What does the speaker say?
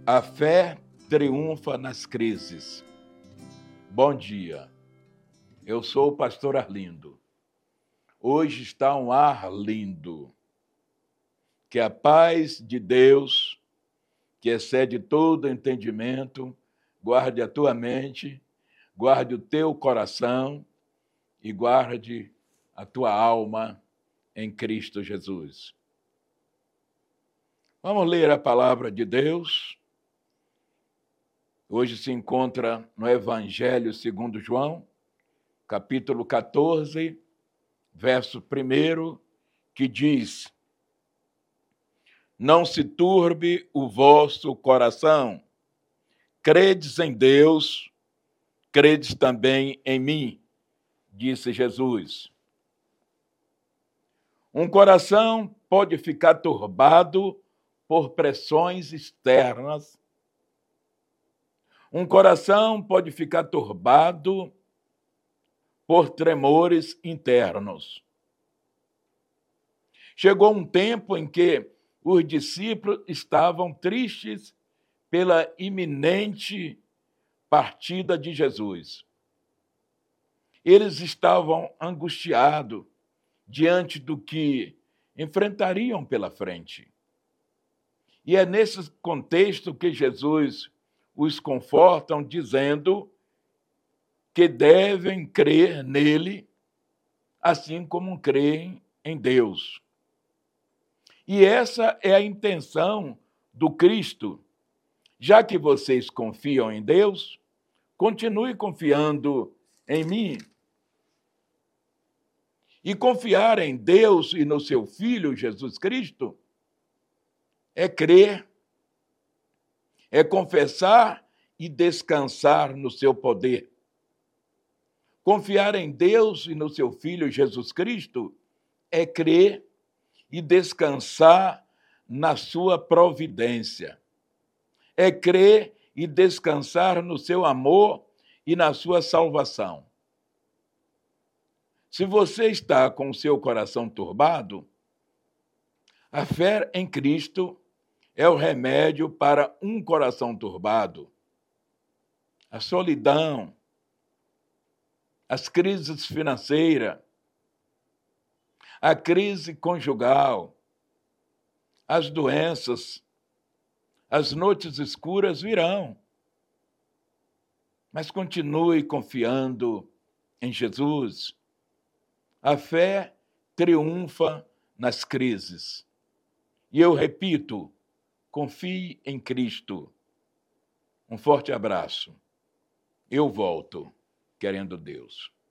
A fé triunfa nas crises. Bom dia, eu sou o pastor Arlindo. Hoje está um ar lindo. Que a paz de Deus, que excede todo entendimento, guarde a tua mente, guarde o teu coração e guarde a tua alma em Cristo Jesus. Vamos ler a palavra de Deus. Hoje se encontra no Evangelho segundo João, capítulo 14, verso 1, que diz: Não se turbe o vosso coração, credes em Deus, credes também em mim, disse Jesus. Um coração pode ficar turbado por pressões externas. Um coração pode ficar turbado por tremores internos. Chegou um tempo em que os discípulos estavam tristes pela iminente partida de Jesus. Eles estavam angustiados diante do que enfrentariam pela frente. E é nesse contexto que Jesus os conforta, dizendo que devem crer nele, assim como creem em Deus. E essa é a intenção do Cristo. Já que vocês confiam em Deus, continue confiando em mim. E confiar em Deus e no seu Filho, Jesus Cristo, é crer, é confessar e descansar no seu poder. Confiar em Deus e no seu Filho, Jesus Cristo, é crer e descansar na sua providência. É crer e descansar no seu amor e na sua salvação. Se você está com o seu coração turbado, a fé em Cristo é o remédio para um coração turbado. A solidão, as crises financeiras, a crise conjugal, as doenças, as noites escuras virão. Mas continue confiando em Jesus. A fé triunfa nas crises. E eu repito, confie em Cristo. Um forte abraço. Eu volto, querendo Deus.